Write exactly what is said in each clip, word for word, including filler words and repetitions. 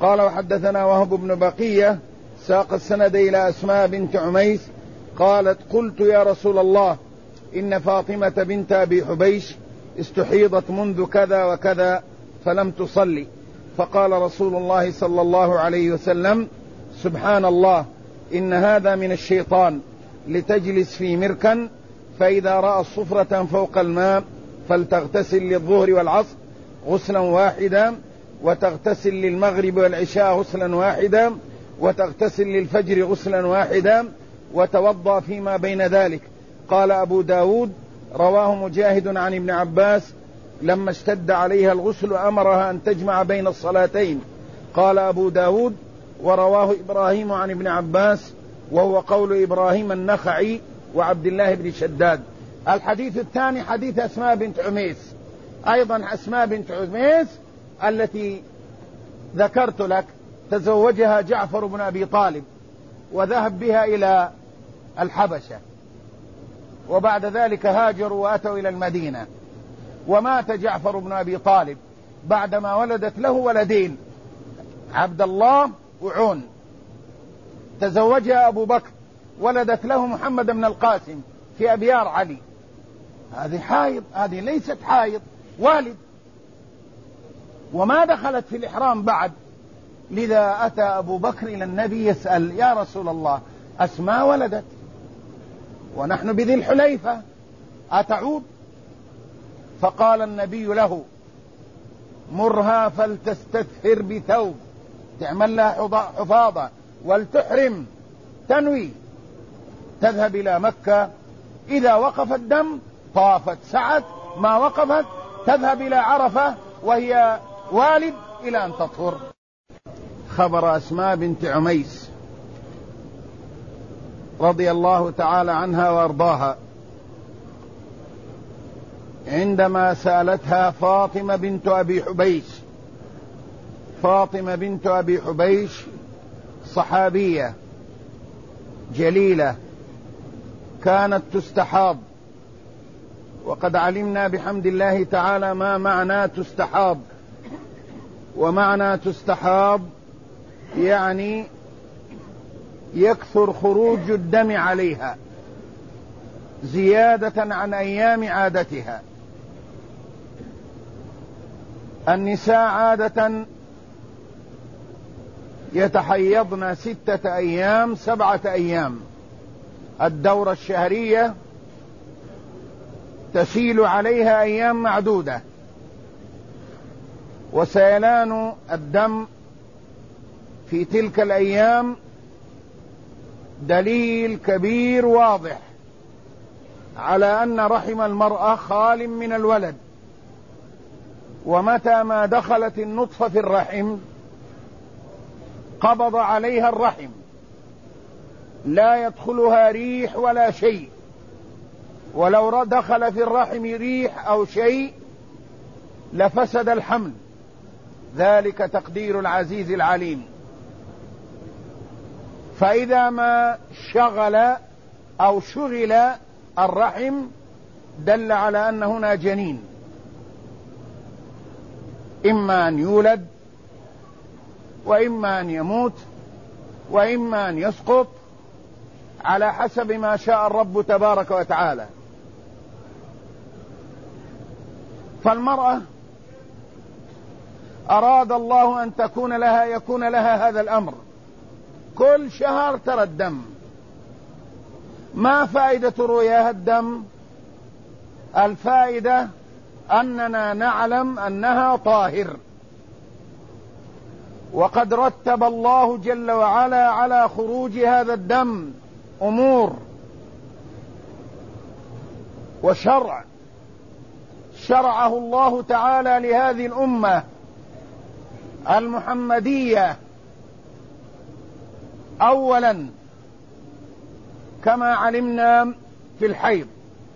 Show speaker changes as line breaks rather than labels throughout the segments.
قال وحدثنا وهب بن بقية ساق السند إلى أسماء بنت عميس قالت قلت يا رسول الله إن فاطمة بنت أبي حبيش استحيضت منذ كذا وكذا فلم تصلي، فقال رسول الله صلى الله عليه وسلم سبحان الله إن هذا من الشيطان، لتجلس في مركا فإذا رأى صفرة فوق الماء فلتغتسل للظهر والعصر غسلا واحدا، وتغتسل للمغرب والعشاء غسلا واحدا، وتغتسل للفجر غسلا واحدا، وتوضأ فيما بين ذلك. قال أبو داود رواه مجاهد عن ابن عباس لما اشتد عليها الغسل أمرها أن تجمع بين الصلاتين. قال أبو داود ورواه إبراهيم عن ابن عباس وهو قول إبراهيم النخعي وعبد الله بن شداد. الحديث الثاني حديث أسماء بنت عميس، أيضا أسماء بنت عميس التي ذكرت لك تزوجها جعفر بن أبي طالب وذهب بها إلى الحبشة، وبعد ذلك هاجروا وأتوا إلى المدينة، ومات جعفر بن أبي طالب بعدما ولدت له ولدين عبد الله وعون. تزوجها أبو بكر ولدت له محمد بن القاسم في أبيار علي. هذه حائض، هذه ليست حائض، والد، وما دخلت في الإحرام بعد. لذا أتى أبو بكر إلى النبي يسأل يا رسول الله أسماء ولدت ونحن بذي الحليفة أتعود؟ فقال النبي له مرها فلتستدثر بثوب تعمل لها حفاظة ولتحرم، تنوي تذهب إلى مكة، إذا وقف الدم طافت سعت، ما وقفت تذهب إلى عرفة وهي والد إلى أن تطهر. خبر أسماء بنت عميس رضي الله تعالى عنها وارضاها عندما سألتها فاطمة بنت أبي حبيش. فاطمة بنت أبي حبيش صحابية جليلة كانت تستحاض، وقد علمنا بحمد الله تعالى ما معنى تستحاض. ومعنى تستحاض يعني يكثر خروج الدم عليها زيادة عن أيام عادتها. النساء عادة يتحيضن ستة أيام سبعة أيام، الدورة الشهرية تسيل عليها أيام معدودة، وسيلان الدم في تلك الأيام دليل كبير واضح على أن رحم المرأة خال من الولد، ومتى ما دخلت النطفة في الرحم قبض عليها الرحم، لا يدخلها ريح ولا شيء، ولو دخل في الرحم ريح أو شيء لفسد الحمل، ذلك تقدير العزيز العليم. فإذا ما شغل أو شغل الرحم دل على أن هنا جنين، إما أن يولد وإما أن يموت وإما أن يسقط على حسب ما شاء الرب تبارك وتعالى. فالمرأة أراد الله أن تكون لها يكون لها هذا الأمر، كل شهر ترى الدم. ما فائدة رؤياها الدم؟ الفائدة أننا نعلم أنها طاهر، وقد رتب الله جل وعلا على خروج هذا الدم أمور وشرع شرعه الله تعالى لهذه الأمة المحمدية. أولا كما علمنا في الحيض.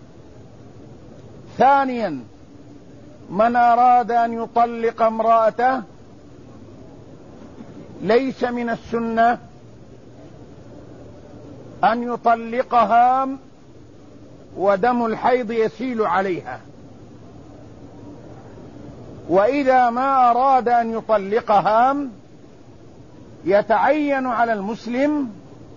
ثانيا من أراد أن يطلق امرأته ليس من السنة أن يطلقها ودم الحيض يسيل عليها، وإذا ما أراد أن يطلقها يتعين على المسلم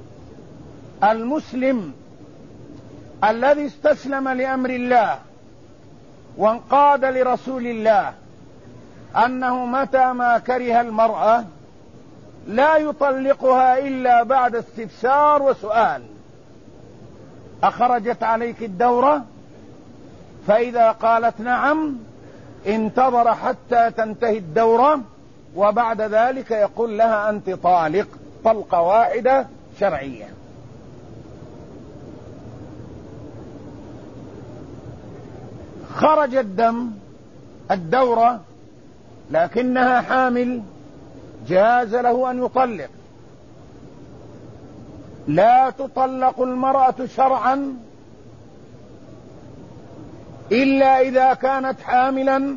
المسلم الذي استسلم لأمر الله وانقاد لرسول الله أنه متى ما كره المرأة لا يطلقها إلا بعد استفسار وسؤال: أخرجت عليك الدورة؟ فإذا قالت نعم انتظر حتى تنتهي الدورة، وبعد ذلك يقول لها أنت طالق طلقة واحدة شرعية. خرج الدم الدورة لكنها حامل، جاز له أن يطلق. لا تطلق المرأة شرعا إلا إذا كانت حاملا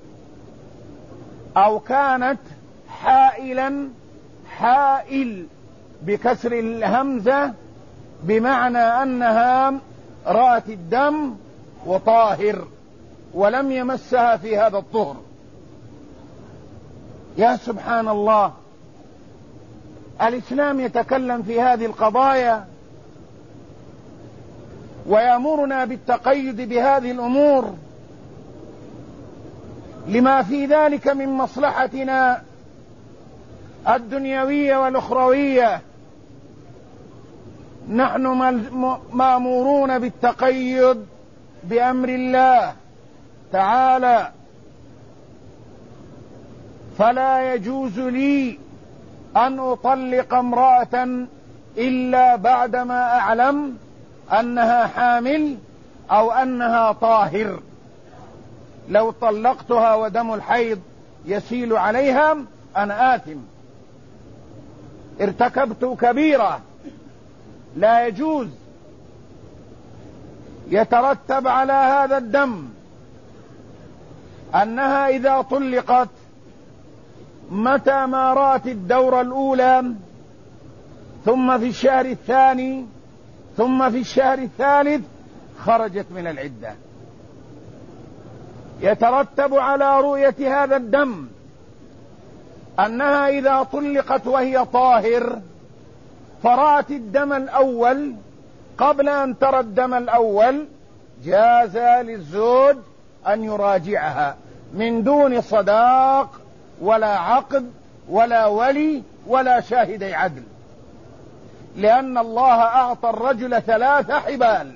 أو كانت حائلا، حائل بكسر الهمزة بمعنى أنها رأت الدم وطاهر ولم يمسها في هذا الطهر. يا سبحان الله، الإسلام يتكلم في هذه القضايا ويأمرنا بالتقيد بهذه الأمور لما في ذلك من مصلحتنا الدنيوية والأخروية. نحن مأمورون بالتقيد بأمر الله تعالى، فلا يجوز لي أن أطلق امرأة إلا بعدما أعلم أنها حامل أو أنها طاهر. لو طلقتها ودم الحيض يسيل عليها أنا آثم، ارتكبت كبيرة لا يجوز. يترتب على هذا الدم أنها إذا طلقت متى ما رأت الدورة الأولى ثم في الشهر الثاني ثم في الشهر الثالث خرجت من العدة. يترتب على رؤية هذا الدم أنها إذا طلقت وهي طاهر فرأت الدم الأول قبل أن ترى الدم الأول، جاز للزوج أن يراجعها من دون صداق ولا عقد ولا ولي ولا شاهدي عدل، لأن الله أعطى الرجل ثلاث حبال: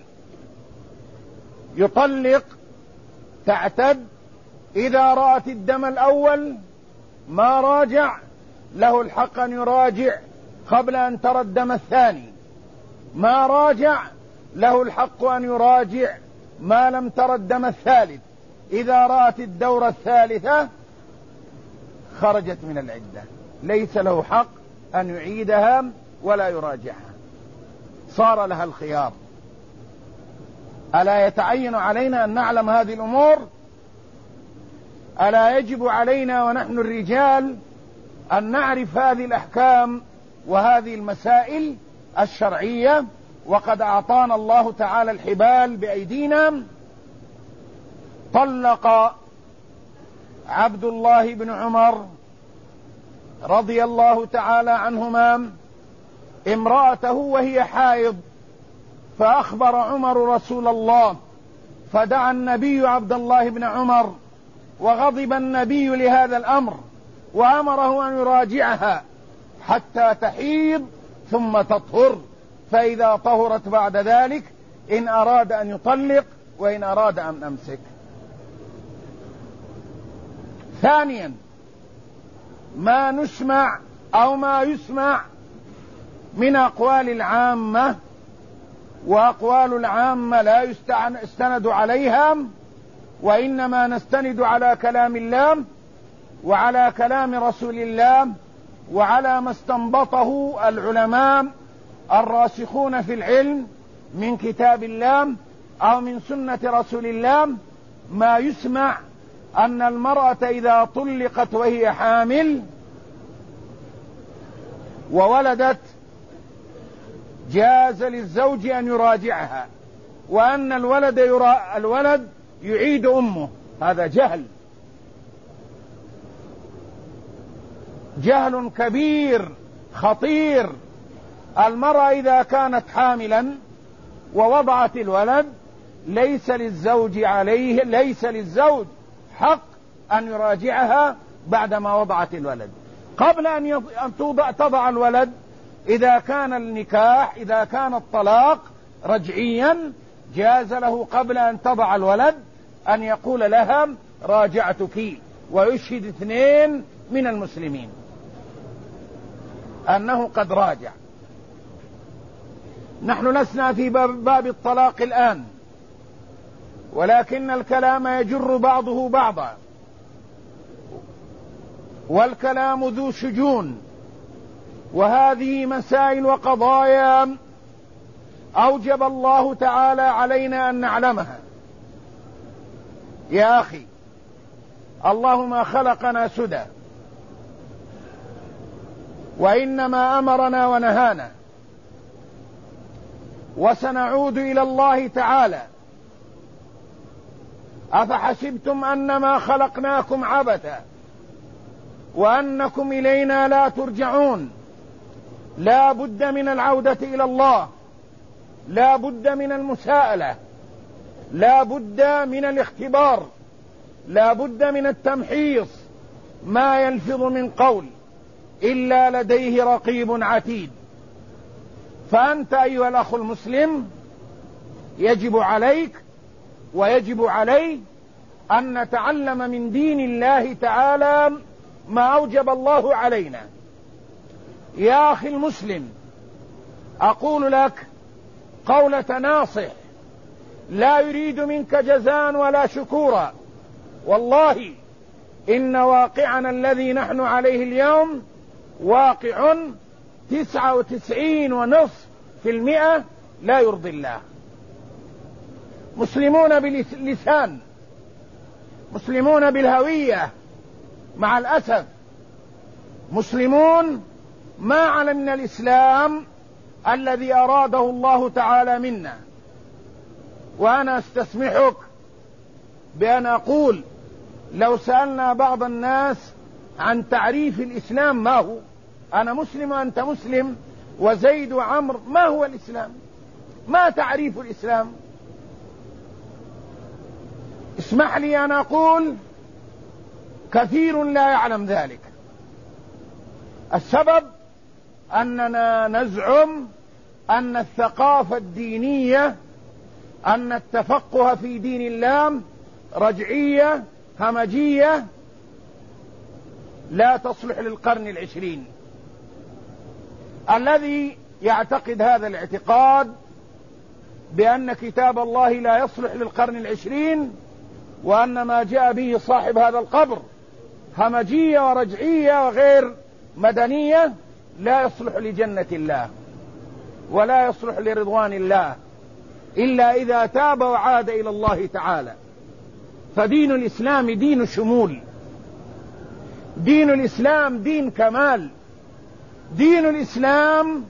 يطلق، تعتد، إذا رأت الدم الأول ما راجع له الحق أن يراجع قبل أن ترى الدم الثاني، ما راجع له الحق أن يراجع ما لم ترى الدم الثالث. إذا رأت الدورة الثالثة خرجت من العدة، ليس له حق أن يعيدها ولا يراجعها، صار لها الخيار. ألا يتعين علينا أن نعلم هذه الأمور؟ ألا يجب علينا ونحن الرجال أن نعرف هذه الأحكام وهذه المسائل الشرعية؟ وقد أعطانا الله تعالى الحبال بأيدينا. طلق عبد الله بن عمر رضي الله تعالى عنهما امرأته وهي حائض، فأخبر عمر رسول الله، فدعا النبي عبد الله بن عمر، وغضب النبي لهذا الأمر وأمره أن يراجعها حتى تحيض ثم تطهر، فإذا طهرت بعد ذلك إن أراد أن يطلق وإن أراد أن أمسك. ثانيا، ما نسمع أو ما يسمع من أقوال العامة، وأقوال العامة لا يستند عليها، وإنما نستند على كلام الله وعلى كلام رسول الله وعلى ما استنبطه العلماء الراسخون في العلم من كتاب الله أو من سنة رسول الله. ما يسمع أن المرأة إذا طلقت وهي حامل وولدت جاز للزوج أن يراجعها، وأن الولد يرا... الولد يعيد أمه. هذا جهل، جهل كبير خطير. المرأة إذا كانت حاملا ووضعت الولد ليس للزوج عليه ليس للزوج حق أن يراجعها بعدما وضعت الولد. قبل أن تضع الولد إذا كان النكاح إذا كان الطلاق رجعيا جاز له قبل أن تضع الولد أن يقول لها راجعتك، ويشهد اثنين من المسلمين أنه قد راجع. نحن لسنا في باب الطلاق الآن، ولكن الكلام يجر بعضه بعضا، والكلام ذو شجون، وهذه مسائل وقضايا أوجب الله تعالى علينا أن نعلمها. يا أخي، الله ما خلقنا سدى، وإنما أمرنا ونهانا، وسنعود إلى الله تعالى. أفحسبتم أنما خلقناكم عبثا وأنكم إلينا لا ترجعون؟ لا بد من العودة إلى الله، لا بد من المساءلة، لا بد من الاختبار، لا بد من التمحيص. ما يلفظ من قول إلا لديه رقيب عتيد. فأنت أيها الأخ المسلم يجب عليك ويجب علي أن نتعلم من دين الله تعالى ما أوجب الله علينا. يا أخي المسلم، أقول لك قولة ناصح لا يريد منك جزاء ولا شكورا. والله إن واقعنا الذي نحن عليه اليوم واقع تسعة وتسعين ونصف في المئة لا يرضي الله. مسلمون باللسان، مسلمون بالهوية، مع الأسف مسلمون ما علمنا الإسلام الذي أراده الله تعالى منا. وأنا استسمحك بأن أقول لو سألنا بعض الناس عن تعريف الإسلام ما هو، أنا مسلم وأنت مسلم وزيد وعمر، ما هو الإسلام؟ ما تعريف الإسلام؟ اسمح لي أن أقول كثير لا يعلم ذلك. السبب أننا نزعم أن الثقافة الدينية، أن التفقه في دين الله رجعية همجية لا تصلح للقرن العشرين. الذي يعتقد هذا الاعتقاد بأن كتاب الله لا يصلح للقرن العشرين، وأن ما جاء به صاحب هذا القبر همجية ورجعية وغير مدنية، لا يصلح لجنة الله ولا يصلح لرضوان الله إلا إذا تاب وعاد إلى الله تعالى. فدين الإسلام دين شمول، دين الإسلام دين كمال. دين الإسلام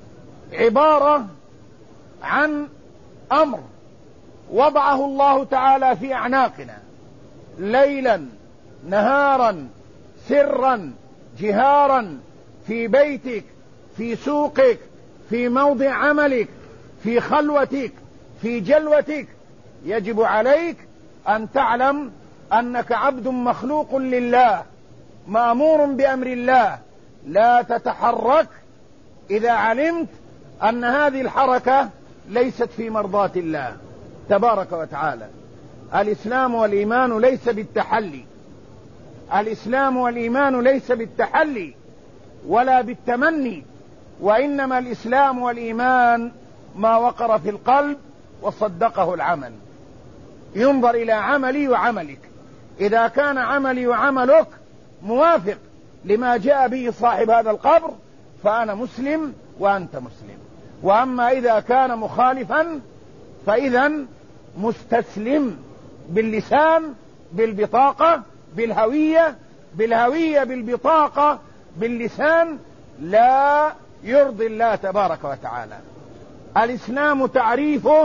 عبارة عن أمر وضعه الله تعالى في أعناقنا ليلا نهارا سرا جهارا، في بيتك، في سوقك، في موضع عملك، في خلوتك، في جلوتك. يجب عليك أن تعلم أنك عبد مخلوق لله مأمور بأمر الله. لا تتحرك إذا علمت أن هذه الحركة ليست في مرضاة الله تبارك وتعالى. الإسلام والإيمان ليس بالتحلي، الإسلام والإيمان ليس بالتحلي ولا بالتمني، وإنما الإسلام والإيمان ما وقر في القلب وصدقه العمل. ينظر إلى عملي وعملك، إذا كان عملي وعملك موافق لما جاء به صاحب هذا القبر فأنا مسلم وأنت مسلم. وأما إذا كان مخالفا فإذا مستسلم باللسان، بالبطاقة، بالهوية، بالهوية بالبطاقة، باللسان، لا يرضي الله تبارك وتعالى. الإسلام تعريفه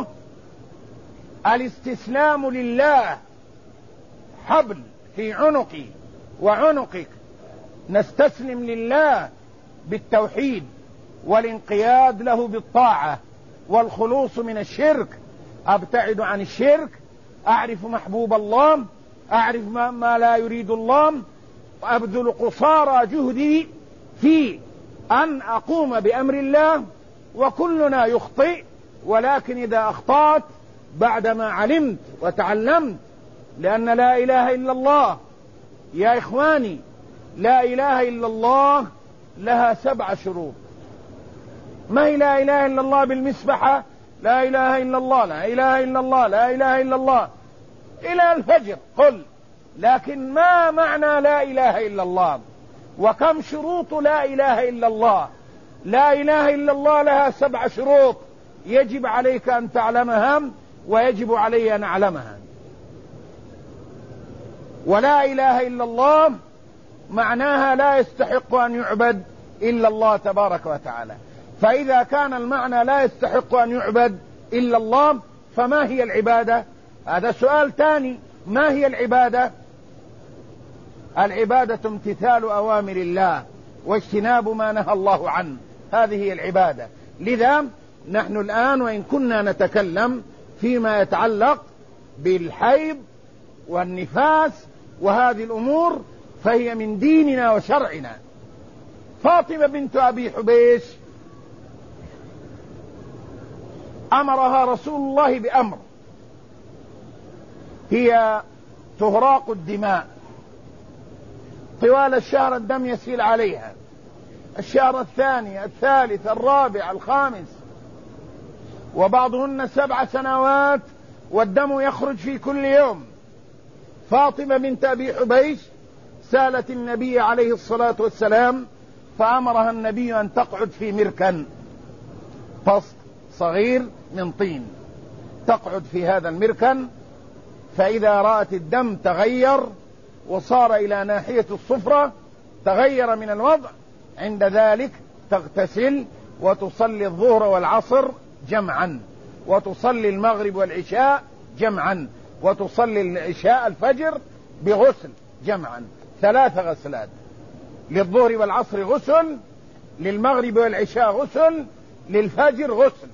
الاستسلام لله، حبل في عنقي وعنقك، نستسلم لله بالتوحيد والانقياد له بالطاعة والخلوص من الشرك، أبتعد عن الشرك، أعرف محبوب الله، أعرف ما, ما لا يريد الله، أبذل قصارى جهدي في أن أقوم بأمر الله. وكلنا يخطئ، ولكن إذا أخطأت بعدما علمت وتعلمت، لأن لا إله إلا الله يا إخواني، لا إله إلا الله لها سبع شروط. ما هي لا إله إلا الله بالمسبحة؟ لا إله إلا الله، لا إله إلا الله، لا إله إلا الله إلى الفجر قل، لكن ما معنى لا إله إلا الله؟ وكم شروط لا إله إلا الله؟ لا إله إلا الله لها سبع شروط يجب عليك أن تعلمها ويجب علي أن أعلمها. ولا إله إلا الله معناها لا يستحق أن يعبد إلا الله تبارك وتعالى. فإذا كان المعنى لا يستحق أن يعبد إلا الله، فما هي العبادة؟ هذا سؤال ثاني. ما هي العبادة؟ العبادة امتثال أوامر الله واجتناب ما نهى الله عنه، هذه هي العبادة. لذا نحن الآن وإن كنا نتكلم فيما يتعلق بالحيض والنفاس وهذه الأمور، فهي من ديننا وشرعنا. فاطمة بنت أبي حبيش أمرها رسول الله بأمر، هي تهراق الدماء طوال الشهر، الدم يسيل عليها، الشهر الثاني الثالث الرابع الخامس، وبعضهن سبع سنوات والدم يخرج في كل يوم. فاطمة بنت أبي حبيش سالت النبي عليه الصلاة والسلام، فأمرها النبي أن تقعد في مركن طست صغير من طين، تقعد في هذا المركن، فإذا رأت الدم تغير وصار إلى ناحية الصفرة، تغير من الوضع، عند ذلك تغتسل وتصلي الظهر والعصر جمعا، وتصلي المغرب والعشاء جمعا، وتصلي العشاء الفجر بغسل جمعا، ثلاث غسلات، للظهر والعصر غسل، للمغرب والعشاء غسل، للفجر غسل.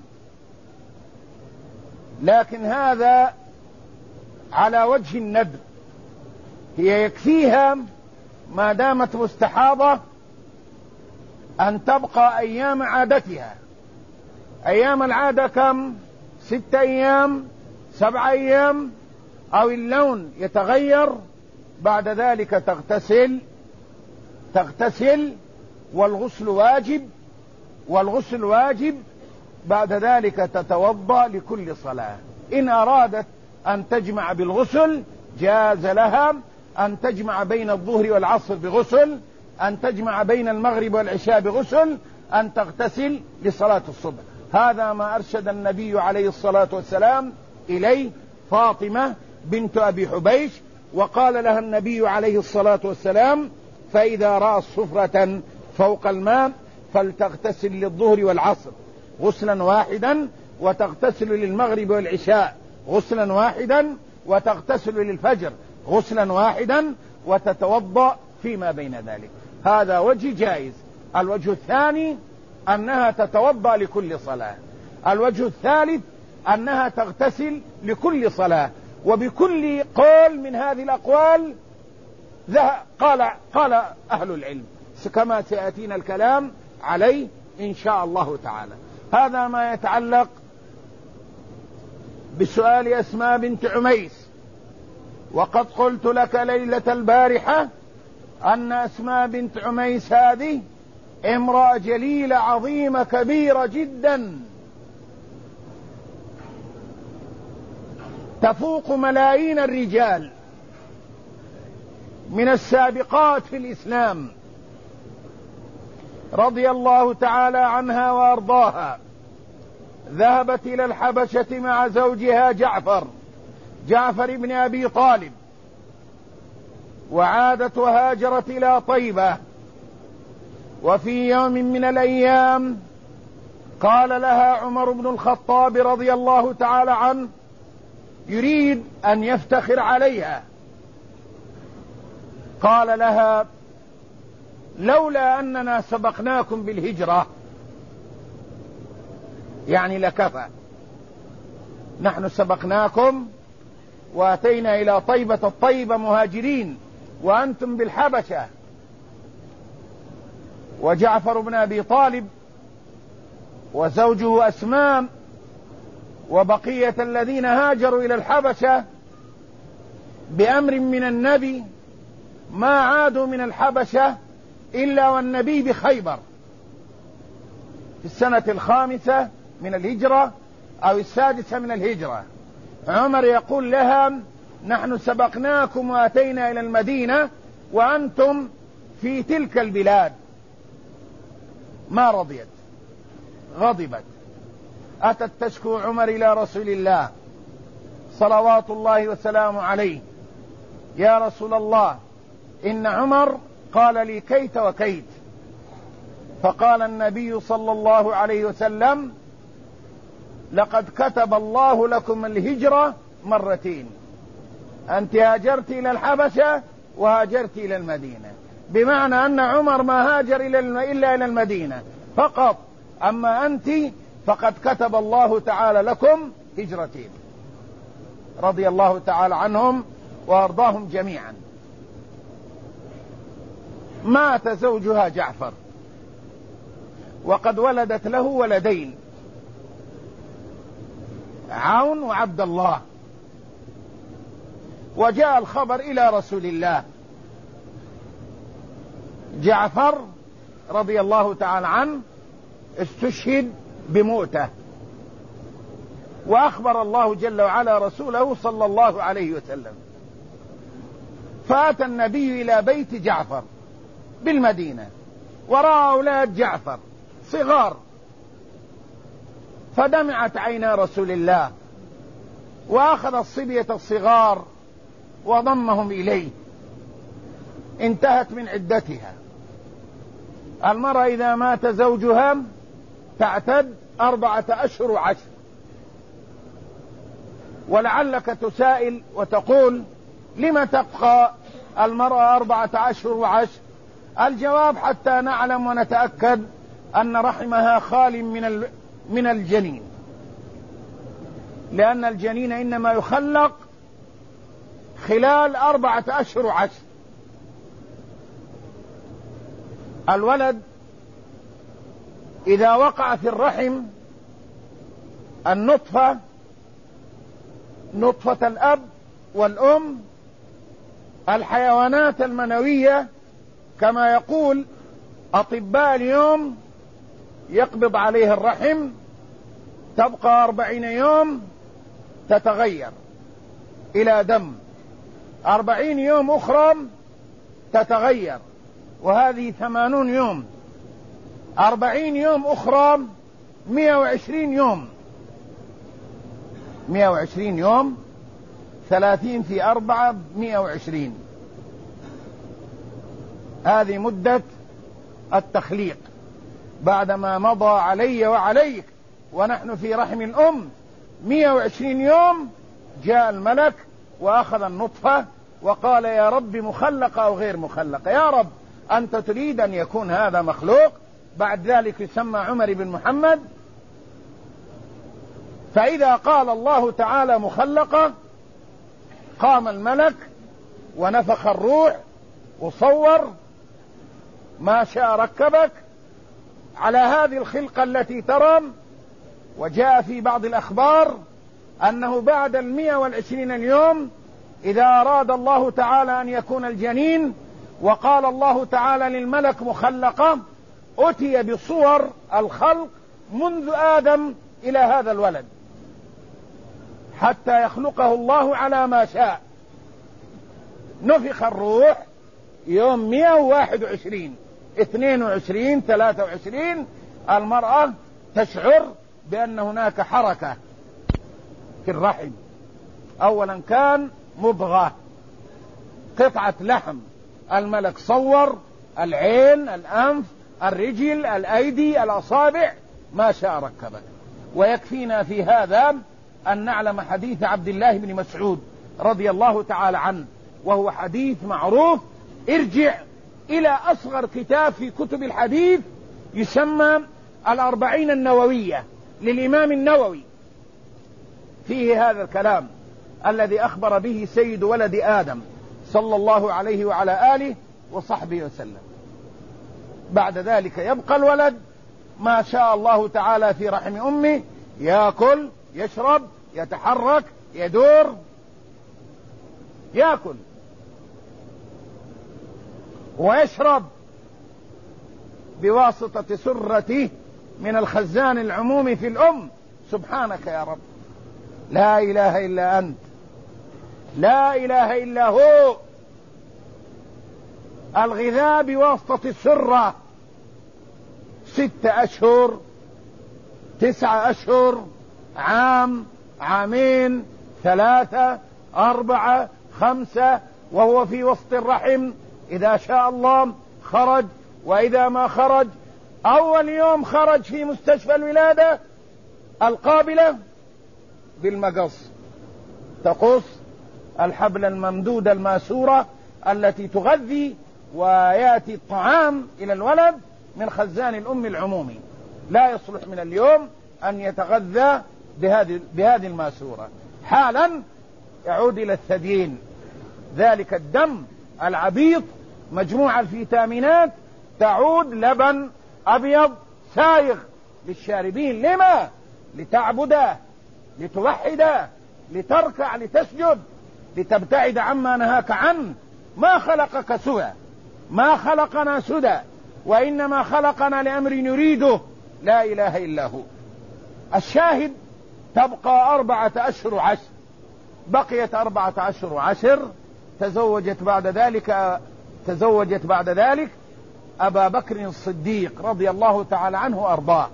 لكن هذا على وجه الندب، هي يكفيها ما دامت مستحاضة أن تبقى أيام عادتها. أيام العادة كم؟ ست أيام، سبع أيام، أو اللون يتغير، بعد ذلك تغتسل تغتسل والغسل واجب، والغسل واجب بعد ذلك تتوضأ لكل صلاة. إن أرادت أن تجمع بالغسل جاز لها أن تجمع بين الظهر والعصر بغسل، أن تجمع بين المغرب والعشاء بغسل، أن تغتسل لصلاة الصبح. هذا ما أرشد النبي عليه الصلاة والسلام إليه فاطمة بنت أبي حبيش. وقال لها النبي عليه الصلاة والسلام: فإذا رأت صفرة فوق الماء فلتغتسل للظهر والعصر غسلا واحدا، وتغتسل للمغرب والعشاء غسلا واحدا، وتغتسل للفجر غسلا واحدا، وتتوضأ فيما بين ذلك. هذا وجه جائز. الوجه الثاني أنها تتوضأ لكل صلاة. الوجه الثالث أنها تغتسل لكل صلاة. وبكل قول من هذه الأقوال قال قال أهل العلم، كما سيأتينا الكلام عليه إن شاء الله تعالى. هذا ما يتعلق بسؤال أسماء بنت عميس. وقد قلت لك ليلة البارحة أن أسماء بنت عميس هذه امرأة جليلة عظيمة كبيرة جدا، تفوق ملايين الرجال، من السابقات في الإسلام، رضي الله تعالى عنها وأرضاها. ذهبت إلى الحبشة مع زوجها جعفر جعفر بن أبي طالب، وعادت وهاجرت إلى طيبة. وفي يوم من الأيام قال لها عمر بن الخطاب رضي الله تعالى عنه، يريد أن يفتخر عليها، قال لها: لولا أننا سبقناكم بالهجرة يعني لكفى. نحن سبقناكم وأتينا إلى طيبة الطيبة مهاجرين وأنتم بالحبشة. وجعفر بن أبي طالب وزوجه أسماء وبقية الذين هاجروا إلى الحبشة بأمر من النبي ما عادوا من الحبشة إلا والنبي بخيبر في السنة الخامسة من الهجرة أو السادسة من الهجرة. عمر يقول لها: نحن سبقناكم وأتينا إلى المدينة وأنتم في تلك البلاد. ما رضيت، غضبت، أتت تشكو عمر إلى رسول الله صلوات الله وسلامه عليه: يا رسول الله، إن عمر قال لي كيت وكيت. فقال النبي صلى الله عليه وسلم: لقد كتب الله لكم الهجرة مرتين، أنت هاجرت إلى الحبشة وهاجرت إلى المدينة، بمعنى أن عمر ما هاجر إلا إلى المدينة فقط، أما أنت فقد كتب الله تعالى لكم هجرتين. رضي الله تعالى عنهم وأرضاهم جميعا. مات زوجها جعفر وقد ولدت له ولدين، عون وعبد الله. وجاء الخبر إلى رسول الله. جعفر رضي الله تعالى عنه استشهد بموته، وأخبر الله جل وعلا رسوله صلى الله عليه وسلم. فأتى النبي إلى بيت جعفر بالمدينة ورأى أولاد جعفر صغار، فدمعت عينا رسول الله وأخذ الصبية الصغار وضمهم إليه. انتهت من عدتها. المرأة إذا مات زوجها تعتد أربعة أشهر وعشر. ولعلك تسائل وتقول: لم تبقى المرأة أربعة أشهر وعشر؟ الجواب: حتى نعلم ونتأكد أن رحمها خال من من الجنين، لأن الجنين إنما يخلق خلال أربعة أشهر وعشر. الولد إذا وقع في الرحم النطفة، نطفة الأب والأم، الحيوانات المنوية كما يقول أطباء اليوم يقبض عليه الرحم، تبقى أربعين يوم تتغير إلى دم، أربعين يوم أخرى تتغير، وهذه ثمانون يوم، أربعين يوم أخرى مئة وعشرين يوم، مئة وعشرين يوم، ثلاثين في أربعة مئة وعشرين. هذه مدة التخليق بعدما مضى علي وعليك ونحن في رحم الأم مئة وعشرين يوم. جاء الملك وأخذ النطفة وقال: يا رب مخلقة أو غير مخلقة؟ يا رب أنت تريد أن يكون هذا مخلوق؟ بعد ذلك يسمى عمر بن محمد. فإذا قال الله تعالى مخلقة قام الملك ونفخ الروح وصور ما شاء ركبك على هذه الخلقة التي ترى. وجاء في بعض الأخبار أنه بعد المئة والعشرين اليوم إذا أراد الله تعالى أن يكون الجنين وقال الله تعالى للملك مخلقة، أتي بصور الخلق منذ آدم إلى هذا الولد حتى يخلقه الله على ما شاء. نفخ الروح يوم مئة وواحد وعشرين، اثنين وعشرين، ثلاثة وعشرين، المرأة تشعر بأن هناك حركة في الرحم. أولا كان مضغة، قطعة لحم، الملك صور العين، الأنف، الرجل، الأيدي، الأصابع، ما شاء ركبه. ويكفينا في هذا أن نعلم حديث عبد الله بن مسعود رضي الله تعالى عنه، وهو حديث معروف: ارجع إلى أصغر كتاب في كتب الحديث يسمى الأربعين النووية للإمام النووي، فيه هذا الكلام الذي أخبر به سيد ولد آدم صلى الله عليه وعلى آله وصحبه وسلم. بعد ذلك يبقى الولد ما شاء الله تعالى في رحم أمه، يأكل، يشرب، يتحرك، يدور، يأكل ويشرب بواسطة سرته من الخزان العمومي في الأم. سبحانك يا رب، لا إله إلا أنت، لا إله إلا هو. الغذاء بواسطة السرة، ستة أشهر، تسعة أشهر، عام، عامين، ثلاثة، أربعة، خمسة، وهو في وسط الرحم. إذا شاء الله خرج، وإذا ما خرج أول يوم خرج في مستشفى الولادة القابلة بالمقص، تقص الحبل الممدود الماسورة التي تغذي ويأتي الطعام إلى الولد من خزان الأم العمومي. لا يصلح من اليوم أن يتغذى بهذه بهذه الماسورة. حالا يعود إلى الثديين، ذلك الدم العبيط مجموع الفيتامينات تعود لبن أبيض سايغ للشاربين. لما؟ لتعبده، لتوحده، لتركع، لتسجد، لتبتعد عما نهاك عنه. ما خلقك سوى، ما خلقنا سدى، وإنما خلقنا لأمر نريده، لا إله إلا هو. الشاهد تبقى أربعة أشهر وعشر، بقيت أربعة أشهر وعشر. تزوجت بعد ذلك تزوجت بعد ذلك أبا بكر الصديق رضي الله تعالى عنه وأرضاه،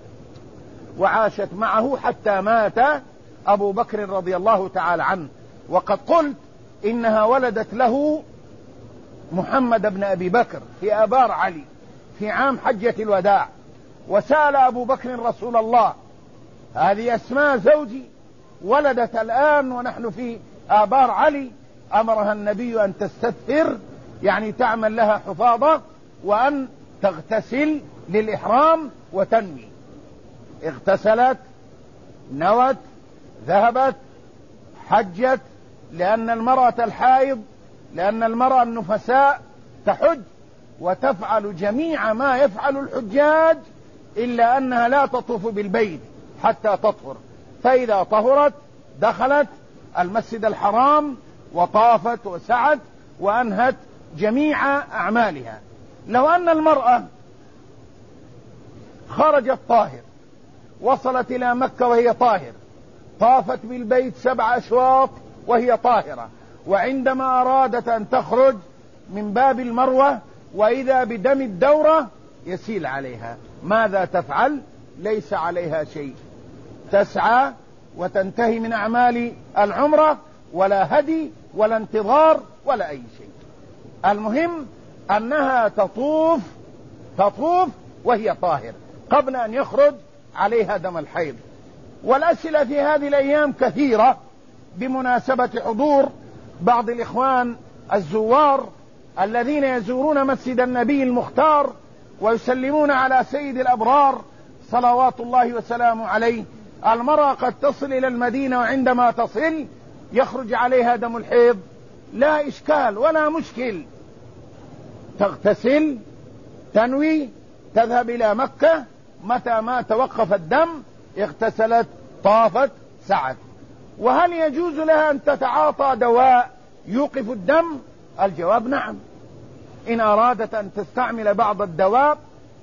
وعاشت معه حتى مات أبو بكر رضي الله تعالى عنه. وقد قلت إنها ولدت له محمد بن أبي بكر في آبار علي في عام حجة الوداع. وسأل أبو بكر رسول الله: هذه أسماء زوجي ولدت الآن ونحن في آبار علي، أمرها النبي أن تستثر، يعني تعمل لها حفاظة، وأن تغتسل للإحرام وتنوي. اغتسلت، نوت، ذهبت، حجت، لأن المرأة الحائض لأن المرأة النفساء تحج وتفعل جميع ما يفعل الحجاج، إلا أنها لا تطوف بالبيت حتى تطهر. فإذا طهرت دخلت المسجد الحرام وطافت وسعت وأنهت جميع أعمالها. لو أن المرأة خرجت طاهر، وصلت إلى مكة وهي طاهر، طافت بالبيت سبع أشواط وهي طاهرة، وعندما أرادت أن تخرج من باب المروة وإذا بدم الدورة يسيل عليها، ماذا تفعل؟ ليس عليها شيء، تسعى وتنتهي من أعمال العمرة، ولا هدي ولا انتظار ولا أي شيء. المهم أنها تطوف تطوف وهي طاهر قبل أن يخرج عليها دم الحيض. والأسئلة في هذه الأيام كثيرة بمناسبة حضور بعض الإخوان الزوار الذين يزورون مسجد النبي المختار ويسلمون على سيد الأبرار صلوات الله وسلامه عليه. المرأة قد تصل إلى المدينة وعندما تصل يخرج عليها دم الحيض، لا إشكال ولا مشكل، تغتسل، تنوي، تذهب إلى مكة، متى ما توقف الدم اغتسلت، طافت، سعت. وهل يجوز لها أن تتعاطى دواء يوقف الدم؟ الجواب نعم، إن أرادت أن تستعمل بعض الدواء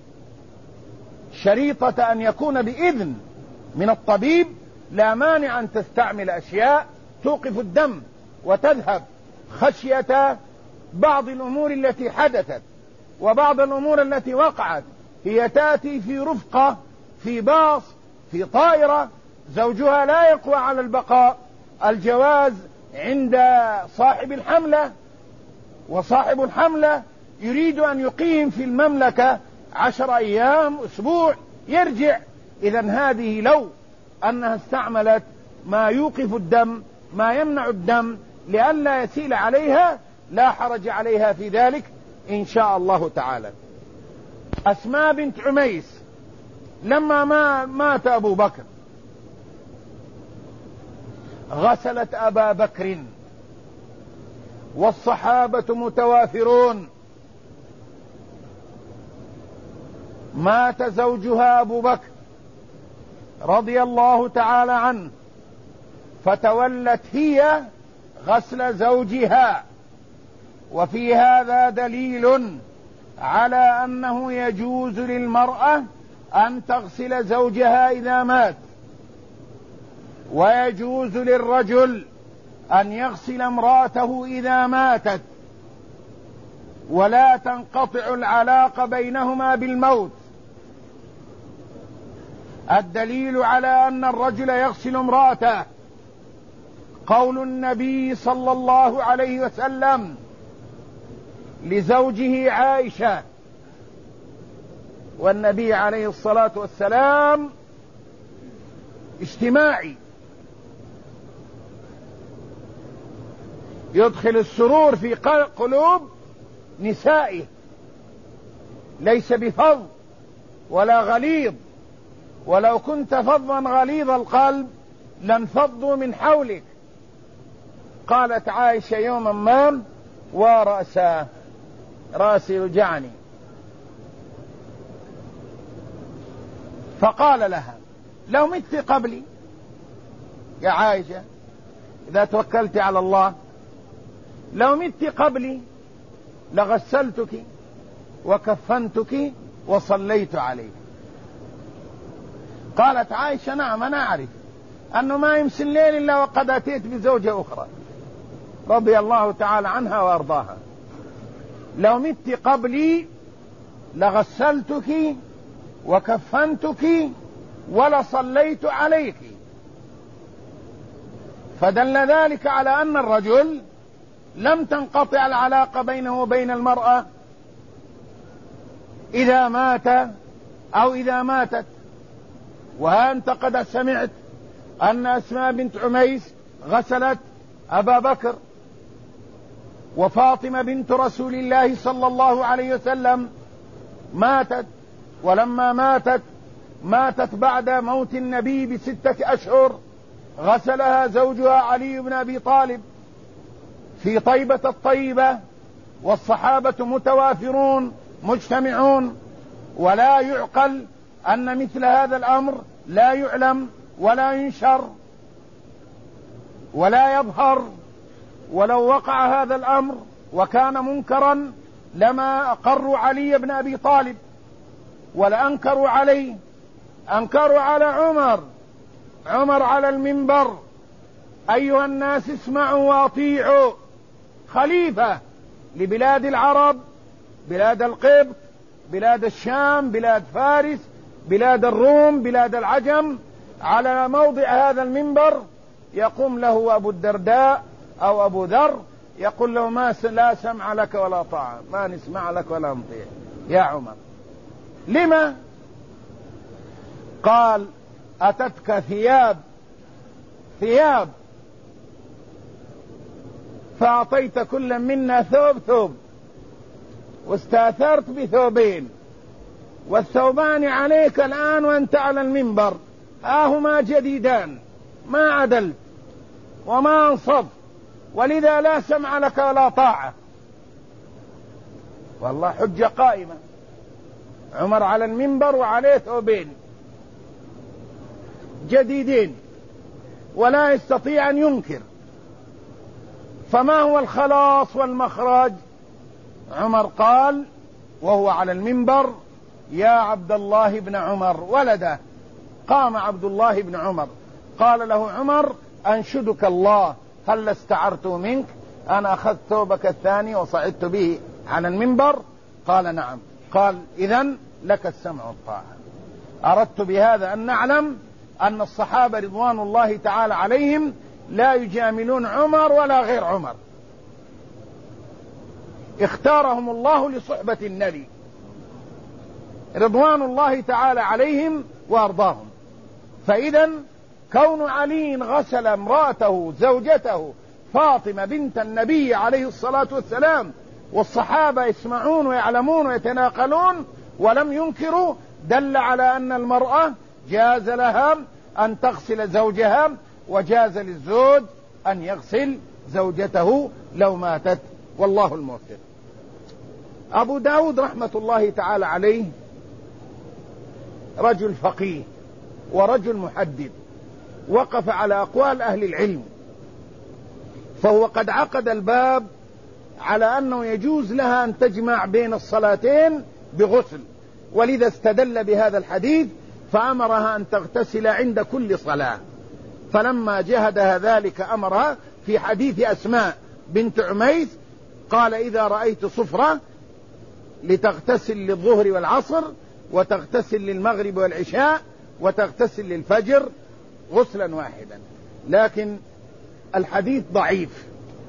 شريطة أن يكون بإذن من الطبيب، لا مانع أن تستعمل أشياء توقف الدم وتذهب، خشية بعض الأمور التي حدثت وبعض الأمور التي وقعت. هي تأتي في رفقة، في باص، في طائرة، زوجها لا يقوى على البقاء، الجواز عند صاحب الحملة، وصاحب الحملة يريد أن يقيم في المملكة عشر أيام، أسبوع، يرجع. إذن هذه لو أنها استعملت ما يوقف الدم، ما يمنع الدم لئلا يسيل عليها، لا حرج عليها في ذلك، إن شاء الله تعالى. أسماء بنت عميس لما ما مات أبو بكر غسلت أبا بكر والصحابة متوافرون. مات زوجها أبو بكر رضي الله تعالى عنه، فتولت هي غسل زوجها. وفي هذا دليل على أنه يجوز للمرأة أن تغسل زوجها إذا مات، ويجوز للرجل أن يغسل امرأته إذا ماتت، ولا تنقطع العلاقة بينهما بالموت. الدليل على أن الرجل يغسل امرأته قول النبي صلى الله عليه وسلم لزوجه عائشة، والنبي عليه الصلاة والسلام اجتماعي، يدخل السرور في قلوب نسائه، ليس بفظ ولا غليظ. ولو كنت فظا غليظ القلب لانفضوا من حولك. قالت عائشة يوما ما: ورأسه، راسي يوجعني. فقال لها: لو مت قبلي يا عائشة، إذا توكلت على الله، لو مت قبلي لغسلتك وكفنتك وصليت عليك. قالت عائشة: نعم، أنا أعرف أنه ما يمسي الليل إلا وقد أتيت بزوجة أخرى، رضي الله تعالى عنها وأرضاها. لو مت قبلي لغسلتك وكفنتك ولصليت عليك. فدل ذلك على أن الرجل لم تنقطع العلاقة بينه وبين المرأة إذا مات أو إذا ماتت. وأنت قد سمعت أن أسماء بنت عميس غسلت أبا بكر، وفاطمة بنت رسول الله صلى الله عليه وسلم ماتت، ولما ماتت ماتت بعد موت النبي بستة أشهر، غسلها زوجها علي بن أبي طالب في طيبة الطيبة، والصحابة متوافرون مجتمعون. ولا يعقل أن مثل هذا الأمر لا يعلم ولا ينشر ولا يظهر. ولو وقع هذا الأمر وكان منكرا لما أقروا علي بن أبي طالب ولا أنكروا عليه. أنكروا على عمر عمر على المنبر: أيها الناس اسمعوا واطيعوا، خليفة لبلاد العرب، بلاد القبط، بلاد الشام، بلاد فارس، بلاد الروم، بلاد العجم. على موضع هذا المنبر يقوم له أبو الدرداء أو أبو ذر يقول له: ما لا سمع لك ولا طاعة، ما نسمع لك ولا نطيع يا عمر. لما؟ قال: أتتك ثياب ثياب فأعطيت كل منا ثوب ثوب، واستاثرت بثوبين، والثوبان عليك الآن وأنت على المنبر، آهما جديدان، ما عدلت وما أنصف، ولذا لا سمع لك ولا طاعة. والله حجة قائمة. عمر على المنبر وعليه ثوبين جديدين ولا يستطيع أن ينكر. فما هو الخلاص والمخرج؟ عمر قال وهو على المنبر: يا عبد الله بن عمر ولده. قام عبد الله بن عمر قال له عمر: أنشدك الله، هل استعرت منك؟ أنا أخذت ثوبك الثاني وصعدت به على المنبر. قال: نعم. قال: إذن لك السمع والطاعة. أردت بهذا أن نعلم أن الصحابة رضوان الله تعالى عليهم لا يجاملون عمر ولا غير عمر، اختارهم الله لصحبة النبي رضوان الله تعالى عليهم وأرضاهم. فإذا كون علي غسل امرأته زوجته فاطمة بنت النبي عليه الصلاة والسلام والصحابة يسمعون ويعلمون ويتناقلون ولم ينكروا، دل على أن المرأة جاز لها أن تغسل زوجها، وجاز للزوج أن يغسل زوجته لو ماتت، والله الموفق. أبو داود رحمة الله تعالى عليه رجل فقيه ورجل محدد، وقف على أقوال أهل العلم، فهو قد عقد الباب على أنه يجوز لها أن تجمع بين الصلاتين بغسل، ولذا استدل بهذا الحديث فأمرها أن تغتسل عند كل صلاة. فلما جهدها ذلك أمرها في حديث أسماء بنت عميس قال: إذا رأيت صفرة لتغتسل للظهر والعصر، وتغتسل للمغرب والعشاء، وتغتسل للفجر غسلا واحدا. لكن الحديث ضعيف،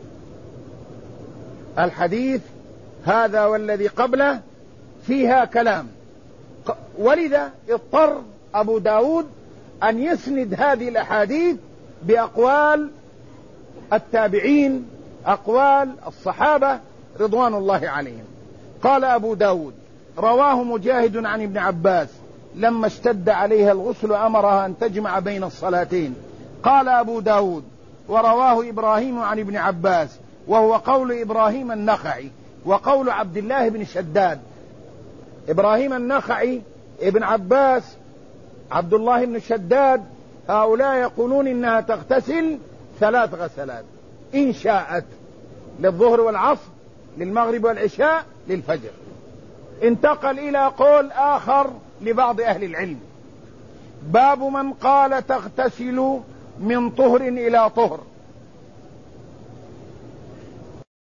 الحديث هذا والذي قبله فيها كلام، ولذا اضطر أبو داود أن يسند هذه الأحاديث بأقوال التابعين، أقوال الصحابة رضوان الله عليهم. قال أبو داود: رواه مجاهد عن ابن عباس لما اشتد عليها الغسل أمرها أن تجمع بين الصلاتين. قال أبو داود: ورواه إبراهيم عن ابن عباس، وهو قول إبراهيم النخعي وقول عبد الله بن شداد. إبراهيم النخعي، ابن عباس، عبد الله بن شداد، هؤلاء يقولون إنها تغتسل ثلاث غسلات إن شاءت، للظهر والعصر، للمغرب والعشاء، للفجر. انتقل إلى قول آخر لبعض أهل العلم: باب من قال تغتسل من طهر إلى طهر.